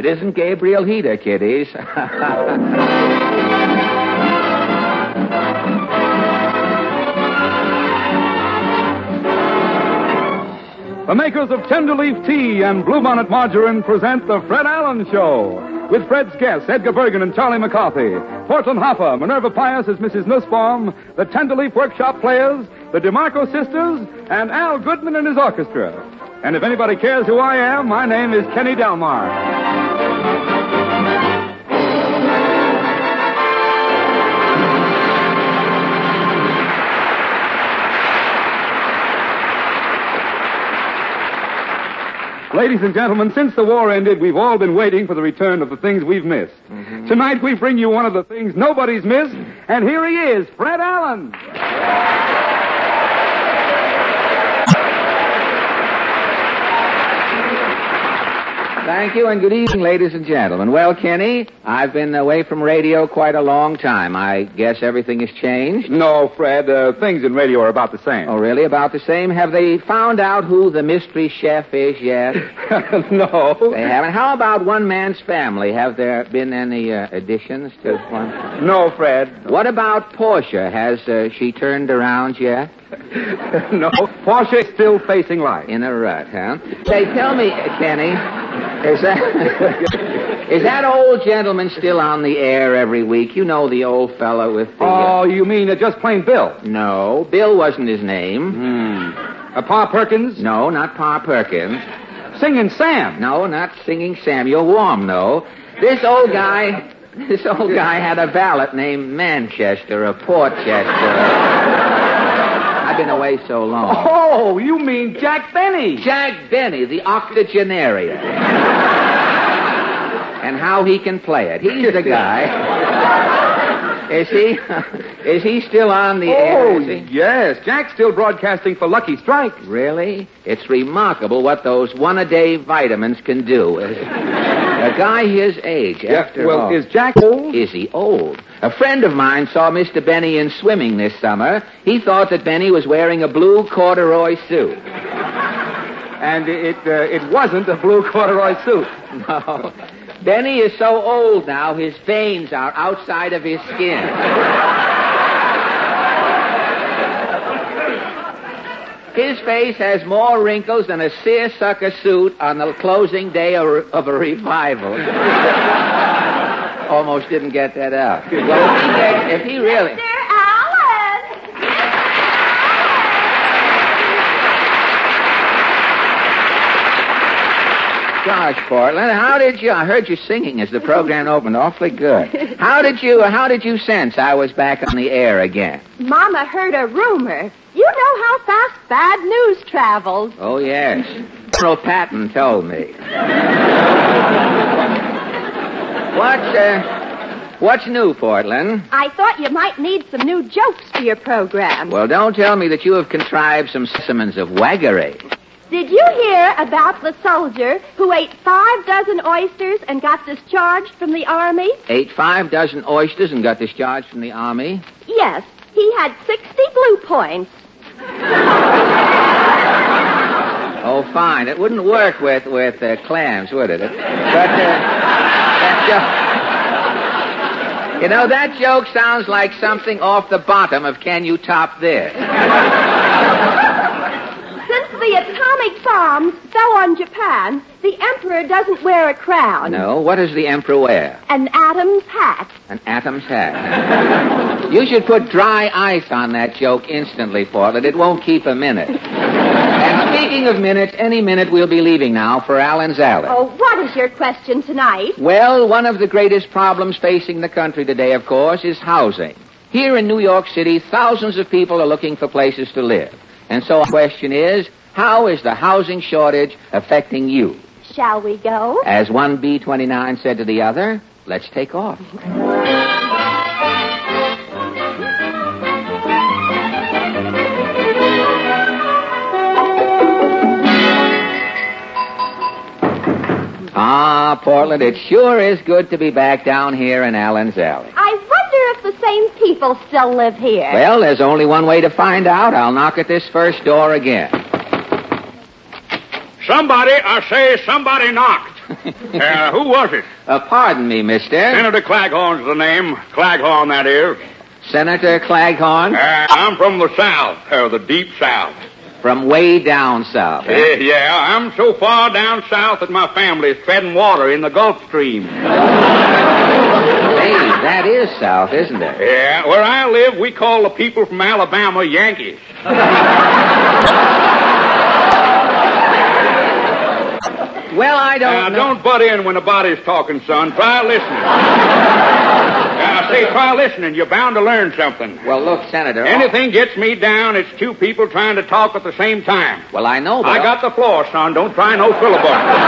isn't Gabriel Heater, kiddies. The makers of Tenderleaf Tea and Bluebonnet Margarine present The Fred Allen Show. With Fred's guests, Edgar Bergen and Charlie McCarthy, Portland Hopper, Minerva Pius as Mrs. Nussbaum, the Tenderleaf Workshop Players, the DeMarco Sisters, and Al Goodman and his orchestra. And if anybody cares who I am, my name is Kenny Delmar. Ladies and gentlemen, since the war ended, we've all been waiting for the return of the things we've missed. Mm-hmm. Tonight, we bring you one of the things nobody's missed, and here he is, Fred Allen. Thank you, and good evening, ladies and gentlemen. Well, Kenny, I've been away from radio quite a long time. I guess everything has changed? No, Fred. Things in radio are about the same. Oh, really? About the same? Have they found out who the mystery chef is yet? No. They haven't? How about One Man's Family? Have there been any additions to one? No, Fred. What about Portia? Has she turned around yet? No. Portia's still facing life. In a rut, huh? Say, tell me, Kenny, is that old gentleman still on the air every week? You know, the old fellow with the... Oh, you mean just plain Bill? No, Bill wasn't his name. Pa Perkins? No, not Pa Perkins. Singing Sam? No, not Singing Sam. You're warm, though. This old guy had a valet named Manchester or Portchester. I've been away so long. Oh, you mean Jack Benny. Jack Benny, the octogenarian. And how he can play it. He's the guy. Is he still on the air? Oh, yes. Jack's still broadcasting for Lucky Strike. Really? It's remarkable what those one-a-day vitamins can do. A guy his age, after all. Well, is Jack old? Is he old? A friend of mine saw Mr. Benny in swimming this summer. He thought that Benny was wearing a blue corduroy suit. And it wasn't a blue corduroy suit. No. Benny is so old now, his veins are outside of his skin. His face has more wrinkles than a seersucker suit on the closing day of a revival. Almost didn't get that out. Well, if he really... Mr. Allen! Gosh, Portland, how did you... I heard you singing as the program opened. Awfully good. How did you sense I was back on the air again? Mama heard a rumor. You know how fast bad news travels. Oh, yes. General Patton told me. What's new, Portland? I thought you might need some new jokes for your program. Well, don't tell me that you have contrived some specimens of waggery. Did you hear about the soldier who ate 5 dozen oysters and got discharged from the Army? Ate 5 dozen oysters and got discharged from the Army? Yes. He had 60 blue points. Oh, fine. It wouldn't work with clams, would it? But that joke... You know, that joke sounds like something off the bottom of Can You Top This? Since the atomic bombs fell on Japan, the emperor doesn't wear a crown. No? What does the emperor wear? An Adam's hat. An Adam's hat. You should put dry ice on that joke instantly, Portland. It won't keep a minute. And speaking of minutes, any minute we'll be leaving now for Allen's Alley. Oh, what is your question tonight? Well, one of the greatest problems facing the country today, of course, is housing. Here in New York City, thousands of people are looking for places to live. And so the question is, how is the housing shortage affecting you? Shall we go? As one B-29 said to the other, let's take off. Ah, Portland, it sure is good to be back down here in Allen's Alley. I wonder if the same people still live here. Well, there's only one way to find out. I'll knock at this first door again. Somebody, I say somebody knocked. Who was it? Pardon me, mister. Senator Claghorn's the name. Claghorn, that is. Senator Claghorn? I'm from the South, the deep South. From way down south. Yeah, I'm so far down south that my family's treading water in the Gulf Stream. Hey, that is south, isn't it? Yeah, where I live, we call the people from Alabama Yankees. Well, I don't know. Don't butt in when the body's talking, son. Try listening. Try listening. You're bound to learn something. Well, look, Senator. Anything gets me down, it's two people trying to talk at the same time. Well, I know, but... I got the floor, son. Don't try no filibuster.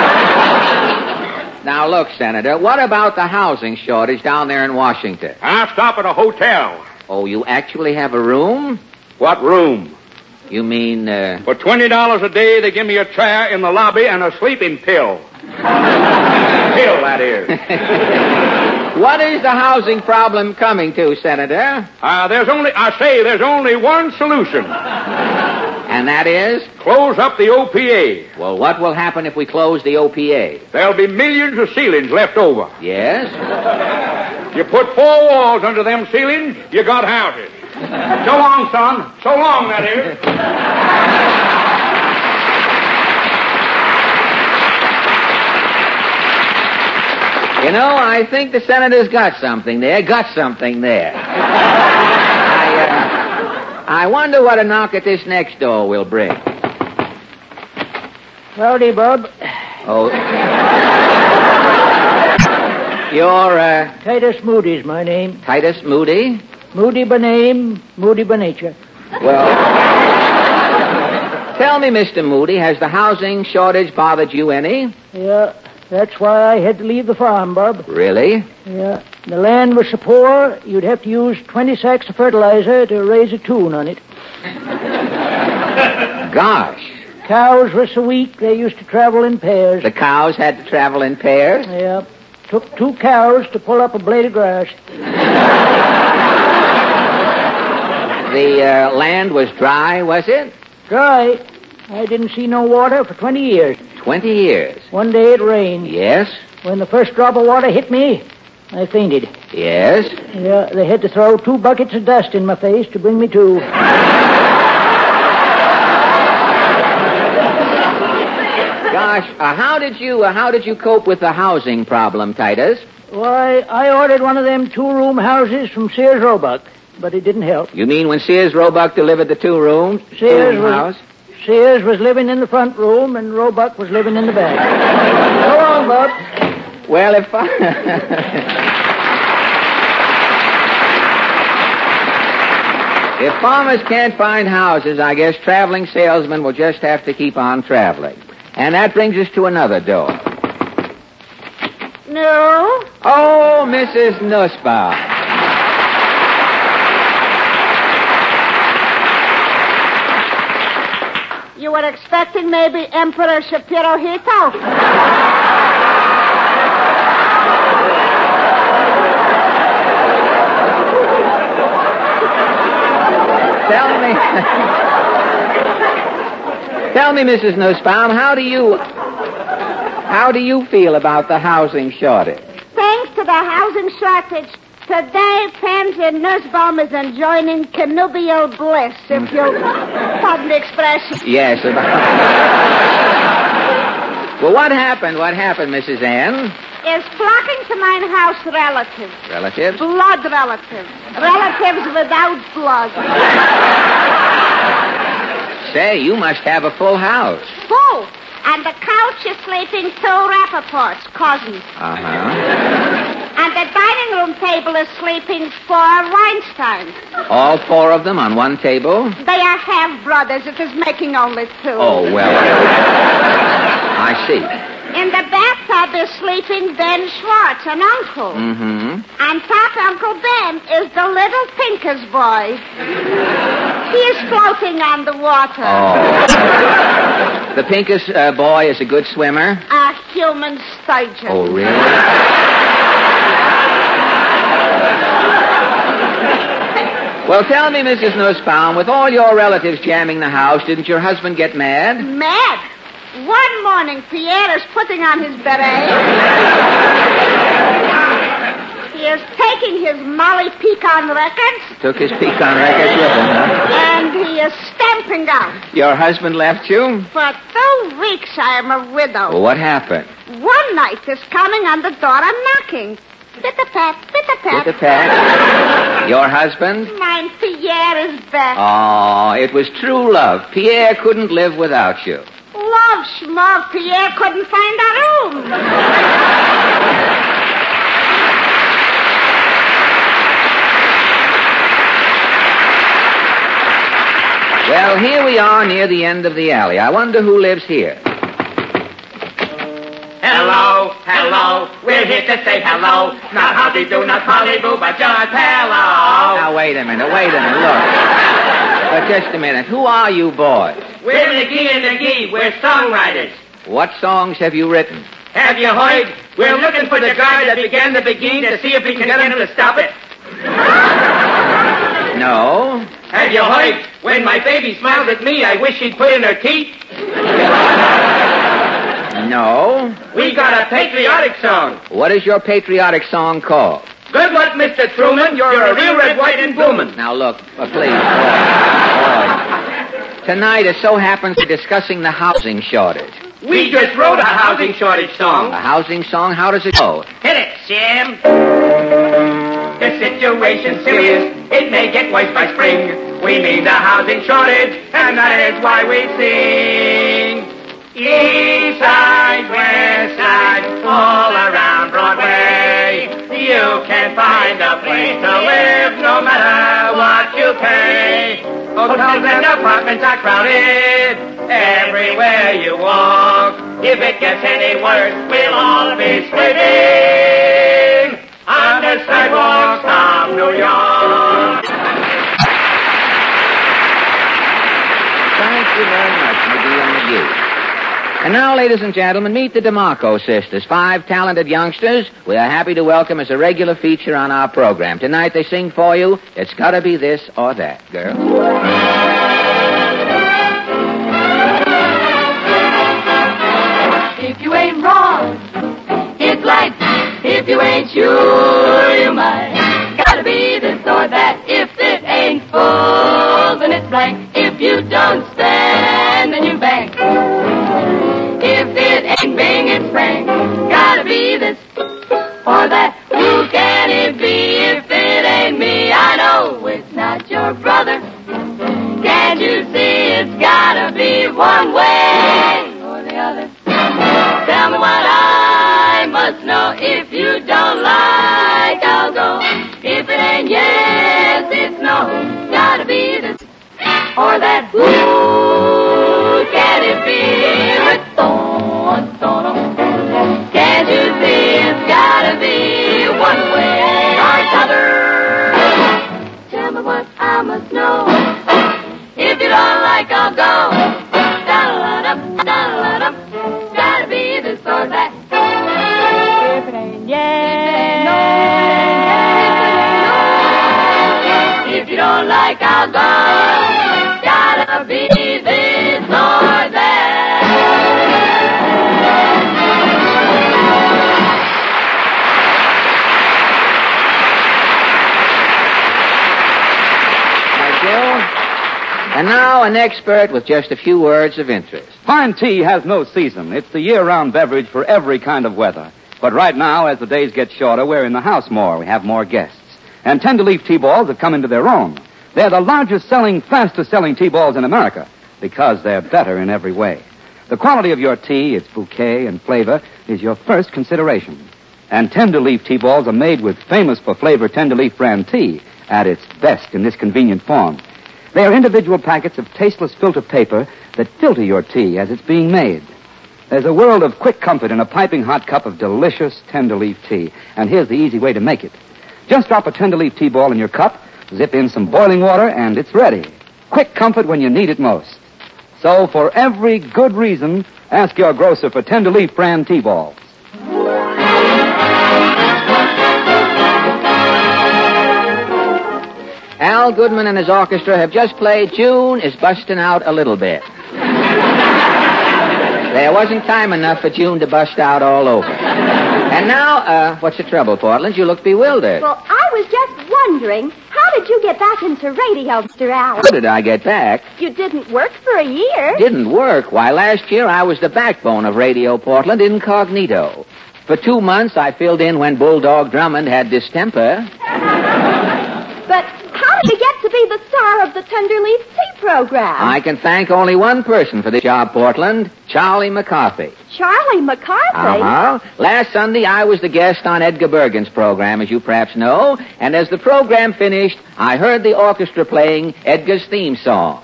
Now, look, Senator, what about the housing shortage down there in Washington? I stop at a hotel. Oh, you actually have a room? What room? You mean, For $20 a day, they give me a chair in the lobby and a sleeping pill. Pill, that is. What is the housing problem coming to, Senator? There's only one solution. And that is? Close up the OPA. Well, what will happen if we close the OPA? There'll be millions of ceilings left over. Yes? You put 4 walls under them ceilings, you got houses. So long, son. So long, that is. You know, I think the senator's got something there. I wonder what a knock at this next door will bring. Howdy, Bob. Oh. You're, Titus Moody's my name. Titus Moody? Moody by name, Moody by nature. Well, tell me, Mr. Moody, has the housing shortage bothered you any? Yeah, that's why I had to leave the farm, Bob. Really? Yeah. The land was so poor, you'd have to use 20 sacks of fertilizer to raise a tune on it. Gosh. Cows were so weak, they used to travel in pairs. The cows had to travel in pairs? Yeah. Took 2 cows to pull up a blade of grass. The land was dry, was it? Dry? I didn't see no water for 20 years. 20 years? One day it rained. Yes? When the first drop of water hit me, I fainted. Yes? Yeah, they had to throw 2 buckets of dust in my face to bring me to. Gosh, how did you cope with the housing problem, Titus? Why, I ordered one of them 2-room houses from Sears Roebuck, but it didn't help. You mean when Sears Roebuck delivered the 2-room house? Sears was living in the front room, and Roebuck was living in the back. So long, Bob. Well, if farmers can't find houses, I guess traveling salesmen will just have to keep on traveling. And that brings us to another door. No? Oh, Mrs. Nussbaum. You were expecting maybe Emperor Shapiro-Hito? Tell me, Mrs. Nussbaum, how do you feel about the housing shortage? Thanks to the housing shortage, today Pansy Nussbaum is enjoying connubial bliss, if you'll pardon the expression. Yes. Well, what happened, Mrs. Ann? Is flocking to mine house relatives. Relatives? Blood relatives. Relatives without blood. Say, you must have a full house. Full. And the couch is sleeping 2 Rappaports, cousins. Uh-huh. And the dining room table is sleeping 4 Weinsteins. All 4 of them on one table? They are half-brothers. It is making only 2. Oh, well, I see. In the bathtub is sleeping Ben Schwartz, an uncle. Mm-hmm. And Pop Uncle Ben is the little Pincus boy. He is floating on the water. Oh. The Pincus boy is a good swimmer? A human sturgeon. Oh, really? Well, tell me, Mrs. Nussbaum, with all your relatives jamming the house, didn't your husband get mad? Mad? One morning, Pierre is putting on his beret. He is taking his Molly Pecan records. Took his pecan records with him, huh? And he is stamping out. Your husband left you? For 2 weeks, I am a widow. Well, what happened? One night is coming on the door and knocking. Pit-a-pat, pit-a-pat. Pit-a-pat. Your husband? Mine Pierre is back. Oh, it was true love. Pierre couldn't live without you. Love, schmuck. Pierre couldn't find a room. Well, here we are near the end of the alley. I wonder who lives here. Hello, hello, we're here to say hello. Not howdy-do, not polly-boo, but just hello. Now, wait a minute, look. But just a minute, who are you boys? We're McGee and McGee, we're songwriters. What songs have you written? Have you heard? We're looking for the guy that began the begin to see if we can get him to stop it. No. Have you heard? When my baby smiles at me, I wish she'd put in her teeth. No. We got a patriotic song. What is your patriotic song called? Good luck, Mr. Truman. You're a real red, white, and bloomin'. Now, look, please. Boy. Tonight, it so happens we're discussing the housing shortage. We just wrote a housing shortage song. A housing song? How does it go? Hit it, Jim. The situation's serious. It may get worse by spring. We need a housing shortage, and that is why we sing. East side, west side, all around Broadway. You can find a place to live no matter what you pay. Hotels and apartments are crowded everywhere you walk. If it gets any worse, we'll all be sleeping on the sidewalks of New York. Thank you very much, McGee and McGee. And now, ladies and gentlemen, meet the DeMarco sisters, 5 talented youngsters we are happy to welcome as a regular feature on our program. Tonight they sing for you, It's Gotta Be This or That, girl. If you ain't wrong, it's light. If you ain't sure, you might. Gotta be this or that. If it ain't full, then it's blank. If you don't stand, then you bank. If it ain't bing, it's frank. Gotta be this or that. Who can it be if it ain't me? I know it's not your brother. Can't you see it's gotta be one way or the other? Tell me what I must know. If you don't like, I'll go. If it ain't yes, it's no. Gotta be this or that. Who can it be? Can't you see it's gotta be one way or t'other? Tell me what I must know. If you don't like, I'll go. Da-da-da-da, da-da-da-da. Gotta be this or that. If it ain't yes, no. If you don't like, I'll go. Gotta be this or that. And now an expert with just a few words of interest. Fine tea has no season. It's the year-round beverage for every kind of weather. But right now, as the days get shorter, we're in the house more. We have more guests. And Tenderleaf tea balls have come into their own. They're the largest-selling, fastest-selling tea balls in America because they're better in every way. The quality of your tea, its bouquet and flavor, is your first consideration. And Tenderleaf tea balls are made with famous-for-flavor Tenderleaf brand tea at its best in this convenient form. They are individual packets of tasteless filter paper that filter your tea as it's being made. There's a world of quick comfort in a piping hot cup of delicious Tenderleaf tea. And here's the easy way to make it. Just drop a Tenderleaf tea ball in your cup, zip in some boiling water, and it's ready. Quick comfort when you need it most. So for every good reason, ask your grocer for Tenderleaf brand tea balls. Al Goodman and his orchestra have just played June is Bustin' Out a Little Bit. There wasn't time enough for June to bust out all over. And now, what's the trouble, Portland? You look bewildered. Well, I was just wondering, how did you get back into radio, Mr. Allen? How did I get back? You didn't work for a year. Didn't work? Why, last year I was the backbone of Radio Portland incognito. For 2 months, I filled in when Bulldog Drummond had distemper. But how did you get to be the star of the Tenderleaf Tea program? I can thank only one person for this job, Portland, Charlie McCarthy. Charlie McCarthy? Uh-huh. Last Sunday, I was the guest on Edgar Bergen's program, as you perhaps know, and as the program finished, I heard the orchestra playing Edgar's theme song.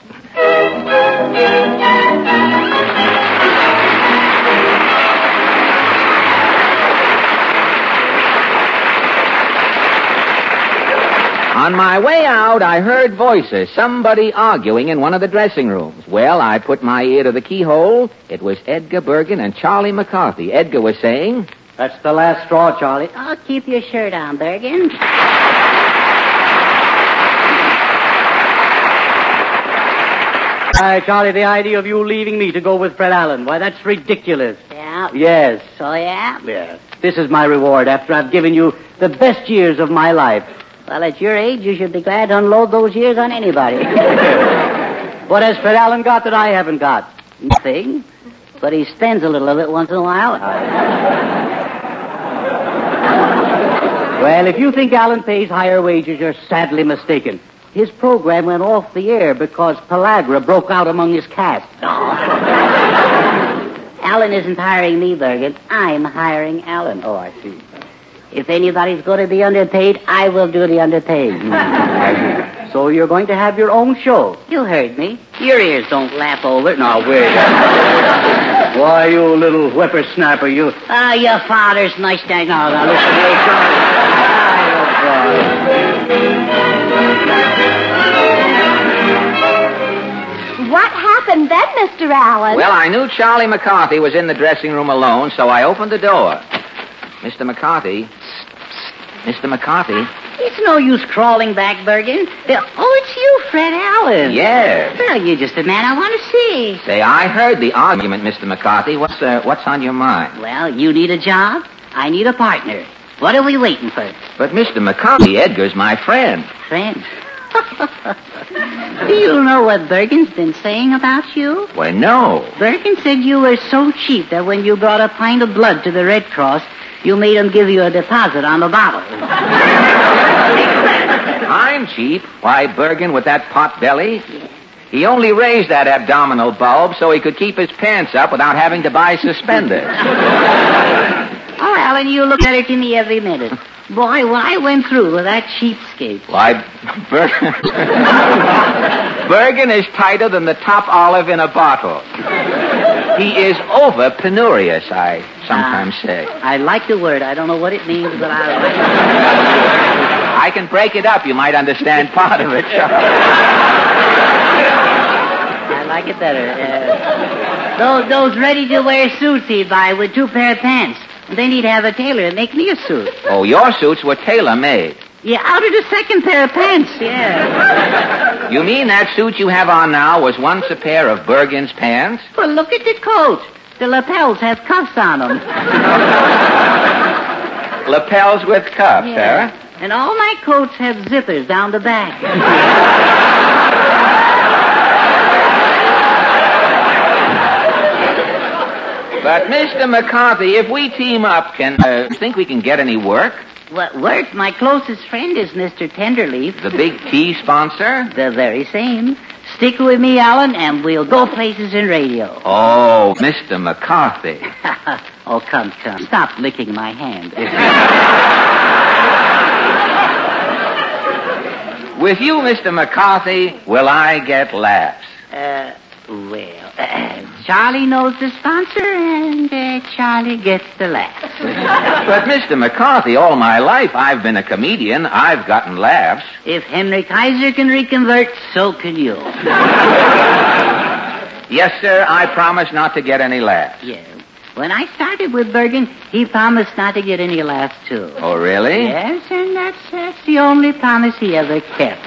On my way out, I heard voices, somebody arguing in one of the dressing rooms. Well, I put my ear to the keyhole. It was Edgar Bergen and Charlie McCarthy. Edgar was saying, "That's the last straw, Charlie." Oh, keep your shirt on, Bergen. Hi, Charlie, the idea of you leaving me to go with Fred Allen, why, that's ridiculous. Yeah? Yes. So, yeah? Yes. This is my reward after I've given you the best years of my life. Well, at your age, you should be glad to unload those years on anybody. What has Fred Allen got that I haven't got? Nothing. But he spends a little of it once in a while. Well, if you think Allen pays higher wages, you're sadly mistaken. His program went off the air because pellagra broke out among his cast. Allen isn't hiring me, Bergen. I'm hiring Allen. Oh, I see. If anybody's going to be underpaid, I will do the underpaid. So you're going to have your own show? You heard me. Your ears don't lap over. No, wait. Why, you little whippersnapper, you... Ah, your father's nice guy. No, listen to me, What happened then, Mr. Allen? Well, I knew Charlie McCarthy was in the dressing room alone, so I opened the door. Mr. McCarthy. Mr. McCarthy. It's no use crawling back, Bergen. Oh, it's you, Fred Allen. Yes. Well, you're just the man I want to see. Say, I heard the argument, Mr. McCarthy. What's on your mind? Well, you need a job. I need a partner. What are we waiting for? But, Mr. McCarthy, Edgar's my friend. Friend? Do you know what Bergen's been saying about you? Why, no. Bergen said you were so cheap that when you brought a pint of blood to the Red Cross, you made him give you a deposit on the bottle. I'm cheap. Why, Bergen with that pot belly? He only raised that abdominal bulb so he could keep his pants up without having to buy suspenders. Oh, Allen, you look better to me every minute. Boy, what I went through with that cheapskate. Why, Bergen is tighter than the top olive in a bottle. He is over penurious, I sometimes say. I like the word. I don't know what it means, but I like it. I can break it up. You might understand part of it. I like it better. Those ready-to-wear suits he'd buy with 2 pair of pants. And then he'd have a tailor make me a suit. Oh, your suits were tailor-made. Yeah, out of the 2nd pair of pants, yeah. You mean that suit you have on now was once a pair of Bergen's pants? Well, look at the coat. The lapels have cuffs on them. Lapels with cuffs, yeah. And all my coats have zippers down the back. But, Mr. McCarthy, if we team up, think we can get any work? What work? My closest friend is Mr. Tenderleaf. The big tea sponsor? The very same. Stick with me, Allen, and we'll go places in radio. Oh, Mr. McCarthy. Oh, come. Stop licking my hand. With you, Mr. McCarthy, will I get laughs? Charlie knows the sponsor, and Charlie gets the laughs. But, Mr. McCarthy, all my life I've been a comedian. I've gotten laughs. If Henry Kaiser can reconvert, so can you. Yes, sir, I promise not to get any laughs. Yeah. When I started with Bergen, he promised not to get any laughs, too. Oh, really? Yes, and that's the only promise he ever kept.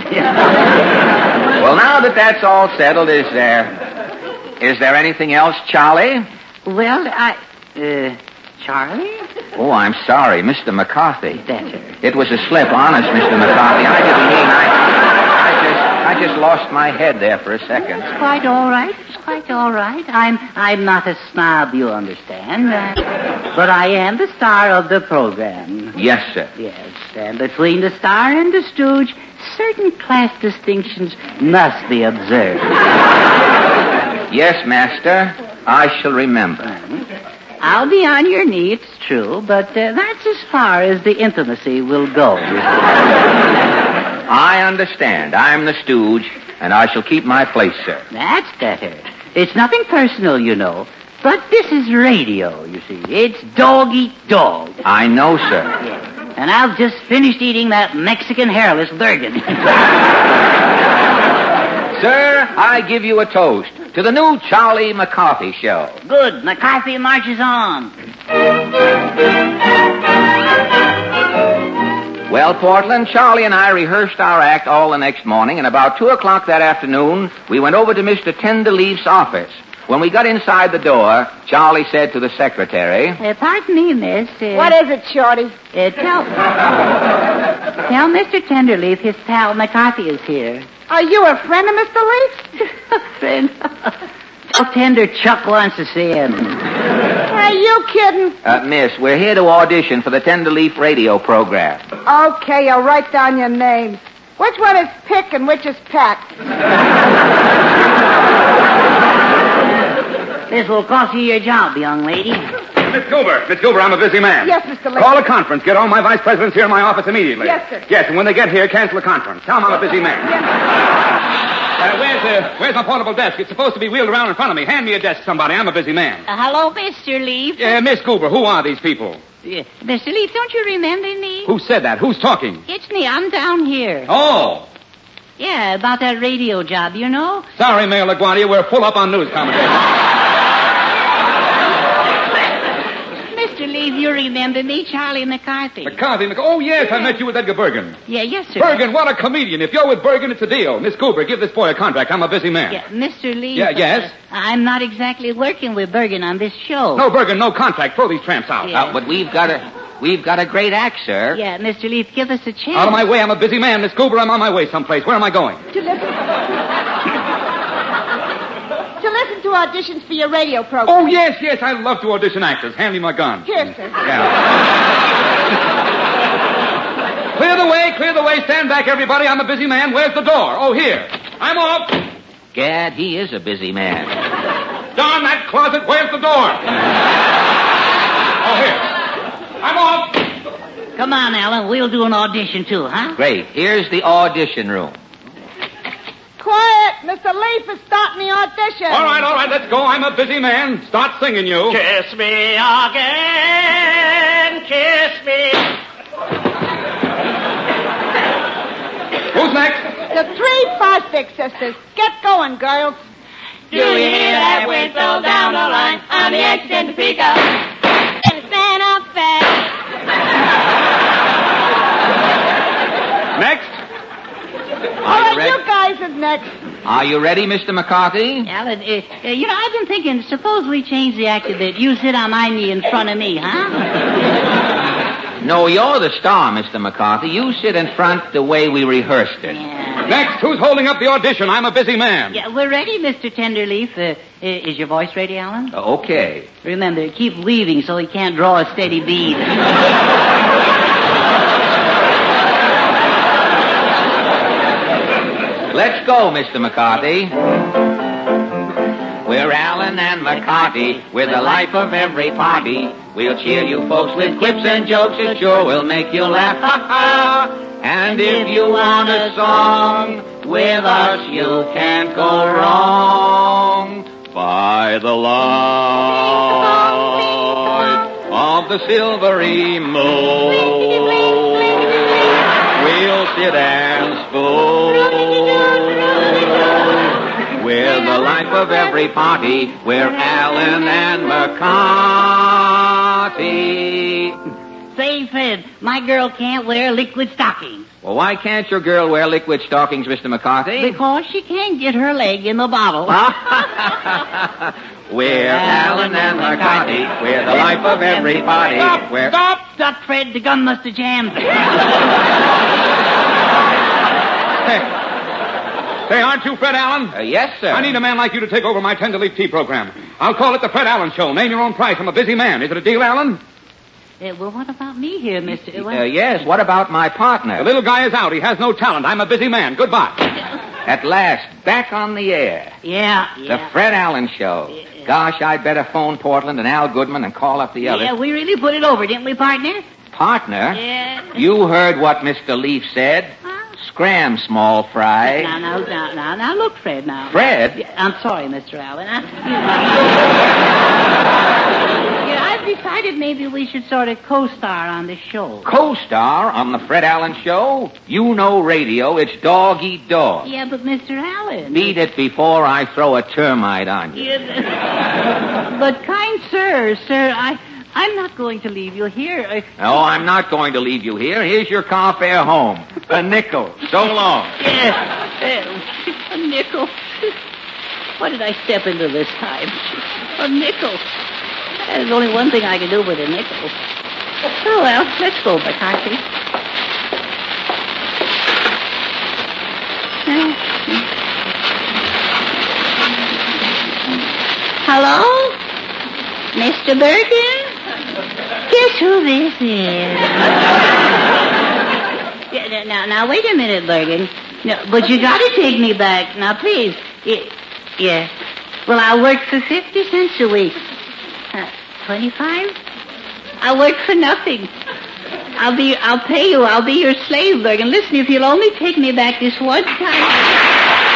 Well, now that that's all settled, is there anything else, Charlie? Well, Charlie? Oh, I'm sorry, Mr. McCarthy. Better. It was a slip, honest, Mr. McCarthy. I didn't mean I just lost my head there for a second. It's quite all right. It's quite all right. I'm not a snob, you understand. But I am the star of the program. Yes, sir. Yes, and between the star and the stooge, certain class distinctions must be observed. Yes, master. I shall remember. I'll be on your knee, it's true, but that's as far as the intimacy will go. I understand. I'm the stooge, and I shall keep my place, sir. That's better. It's nothing personal, you know. But this is radio, you see. It's dog eat dog. I know, sir. Yes. And I've just finished eating that Mexican hairless Bergen. Sir, I give you a toast to the new Charlie McCarthy show. Good. McCarthy marches on. Well, Portland, Charlie and I rehearsed our act all the next morning, and about 2 o'clock that afternoon, we went over to Mr. Tenderleaf's office. When we got inside the door, Charlie said to the secretary, Pardon me, miss. What is it, Shorty? Tell Mr. Tenderleaf his pal McCarthy is here. Are you a friend of Mr. Leaf? A friend? Tell Tender Chuck wants to see him. Are you kidding? Miss, we're here to audition for the Tenderleaf radio program. Okay, I'll write down your names. Which one is Pick and which is Pat? This will cost you your job, young lady. Miss Goober, I'm a busy man. Yes, Mr. Leaf. Call a conference. Get all my vice presidents here in my office immediately. Yes, sir. Yes, and when they get here, cancel the conference. Tell them I'm a busy man. Where's my portable desk? It's supposed to be wheeled around in front of me. Hand me a desk, somebody. I'm a busy man. Hello, Mr. Leaf. Miss Goober, who are these people? Mr. Leaf, don't you remember me? Who said that? Who's talking? It's me. I'm down here. Oh. Yeah, about that radio job, you know? Sorry, Mayor LaGuardia. We're full up on news commentators. Mr. Leaf, you remember me, Charlie McCarthy. Oh, yes, I met you with Edgar Bergen. Yes, sir. Bergen, what a comedian. If you're with Bergen, it's a deal. Miss Goober, give this boy a contract. I'm a busy man. Yeah, Mr. Leaf. Yes? I'm not exactly working with Bergen on this show. No, Bergen, no contract. Throw these tramps out. Yeah. But we've got a great act, sir. Yeah, Mr. Leaf, give us a chance. Out of my way. I'm a busy man. Miss Goober, I'm on my way someplace. Where am I going? To listen to auditions for your radio program. Oh, yes. I love to audition actors. Hand me my gun. Here, sir. Yeah. Clear the way. Stand back, everybody. I'm a busy man. Where's the door? Oh, here. I'm off. Gad, he is a busy man. Darn that closet. Where's the door? Oh, here. I'm off. Come on, Alan. We'll do an audition, too, huh? Great. Here's the audition room. Quiet! Mr. Leaf is starting the audition. All right. Let's go. I'm a busy man. Start singing, you. Kiss me again, kiss me. Who's next? The 3 Fosdick sisters. Get going, girls. Do you hear that whistle down the line on the exit to pick up? And stand up fast. Next. All right, you guys is next. Are you ready, Mr. McCarthy? Alan, I've been thinking, suppose we change the act a bit. You sit on my knee in front of me, huh? No, you're the star, Mr. McCarthy. You sit in front the way we rehearsed it. Yeah. Next, who's holding up the audition? I'm a busy man. Yeah, we're ready, Mr. Tenderleaf. Is your voice ready, Alan? Okay. Remember, keep weaving so he can't draw a steady bead. Let's go, Mr. McCarthy. We're Allen and McCarthy. We're the life of every party. We'll cheer you folks with quips and jokes. It sure will make you laugh. Ha ha! And if you want a song with us, you can't go wrong. By the light of the silvery moon, we'll sit and spoon. We're the life of every party. We're Allen and McCarthy. Say, Fred, my girl can't wear liquid stockings. Well, why can't your girl wear liquid stockings, Mr. McCarthy? Because she can't get her leg in the bottle. We're Allen and McCarthy. We're the life of everybody. Stop, Fred. The gun must have jammed. Say, aren't you Fred Allen? Yes, sir. I need a man like you to take over my Tenderleaf Tea program. I'll call it the Fred Allen Show. Name your own price. I'm a busy man. Is it a deal, Allen? Well, what about me here, Mr. Yes, what about my partner? The little guy is out. He has no talent. I'm a busy man. Goodbye. At last, back on the air. Yeah. The Fred Allen Show. Yeah. Gosh, I'd better phone Portland and Al Goodman and call up the others. Yeah, we really put it over, didn't we, partner? Partner? Yeah. You heard what Mr. Leaf said. Huh? Scram, small fry. Now, look, Fred, now. Fred? I'm sorry, Mr. Allen. I've decided maybe we should sort of co-star on the show. Co-star on the Fred Allen Show? You know radio. It's dog eat dog. Yeah, but Mr. Allen... Beat it before I throw a termite on you. Yeah, but kind sir, I'm not going to leave you here. No, I'm not going to leave you here. Here's your car fare home. A nickel. So long. Yeah, a nickel. What did I step into this time? A nickel. There's only one thing I can do with a nickel. Oh, well, let's go, McCarthy. Hello? Mr. Bergen? Guess who this is? Now, wait a minute, Bergen. No, but you got to take me back. Now, please. Yeah. Well, I work for 50 cents a week. 25? I work for nothing. I'll pay you. I'll be your slave, Bergen. Listen, if you'll only take me back this one time.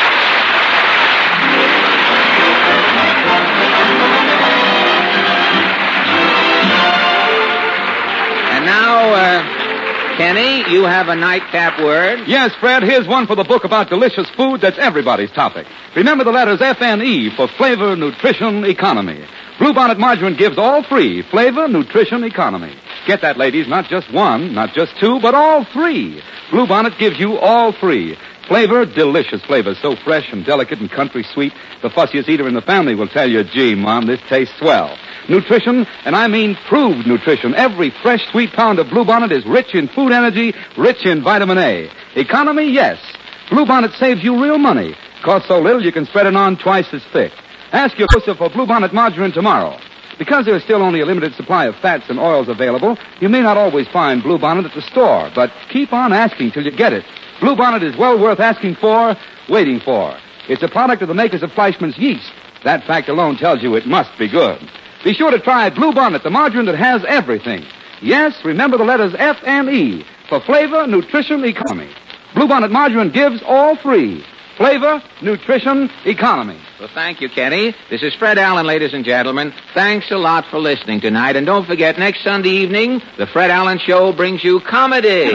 Kenny, you have a nightcap word? Yes, Fred, here's one for the book about delicious food that's everybody's topic. Remember the letters F-N-E for flavor, nutrition, economy. Bluebonnet Margarine gives all three: flavor, nutrition, economy. Get that, ladies, not just one, not just two, but all three. Bluebonnet gives you all three. Flavor, delicious flavor, so fresh and delicate and country sweet, the fussiest eater in the family will tell you, gee, Mom, this tastes swell. Nutrition, and I mean proved nutrition. Every fresh, sweet pound of Bluebonnet is rich in food energy, rich in vitamin A. Economy, yes. Bluebonnet saves you real money. Costs so little you can spread it on twice as thick. Ask your grocer for Bluebonnet Margarine tomorrow. Because there's still only a limited supply of fats and oils available, you may not always find Bluebonnet at the store, but keep on asking till you get it. Bluebonnet is well worth asking for, waiting for. It's a product of the makers of Fleischmann's yeast. That fact alone tells you it must be good. Be sure to try Bluebonnet, the margarine that has everything. Yes, remember the letters F-N-E for flavor, nutrition, economy. Bluebonnet Margarine gives all three: flavor, nutrition, economy. Well, thank you, Kenny. This is Fred Allen, ladies and gentlemen. Thanks a lot for listening tonight. And don't forget, next Sunday evening, the Fred Allen Show brings you comedy.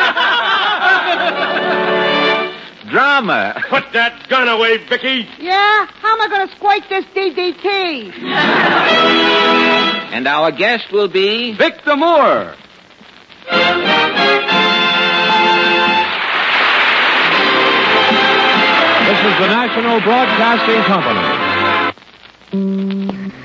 Drama. Put that gun away, Vicky. Yeah? How am I going to squake this DDT? And our guest will be Victor Moore. This is the National Broadcasting Company.